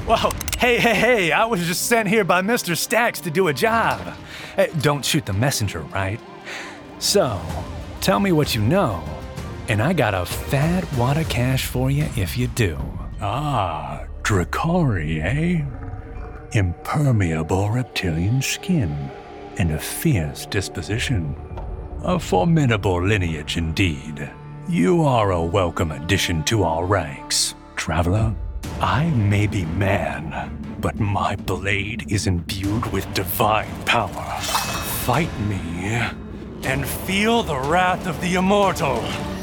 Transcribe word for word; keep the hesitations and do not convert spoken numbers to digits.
Whoa, hey, hey, hey, I was just sent here by Mister Stacks to do a job. Hey, don't shoot the messenger, right? So, tell me what you know, and I got a fat wad of cash for you if you do. Ah, Drakari, eh? Impermeable reptilian skin and a fierce disposition. A formidable lineage indeed. You are a welcome addition to our ranks, traveler. I may be man, but my blade is imbued with divine power. Fight me and feel the wrath of the immortal.